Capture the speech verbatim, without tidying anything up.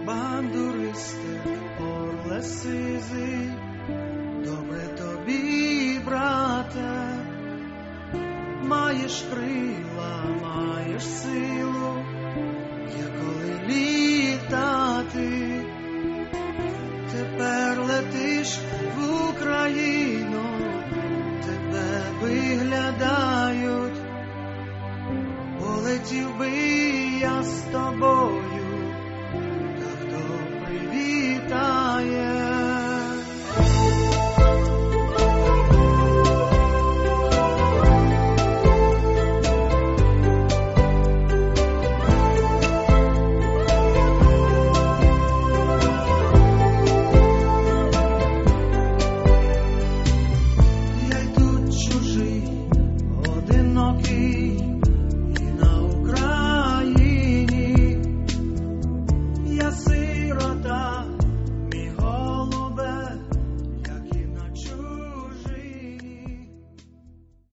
бандуристе, орле сизий, добре тобі, брате, маєш крила, маєш силу, є коли літати. Тепер летиш в Україну, тебе виглядають. Полетів би я з тобою, та хто привітає?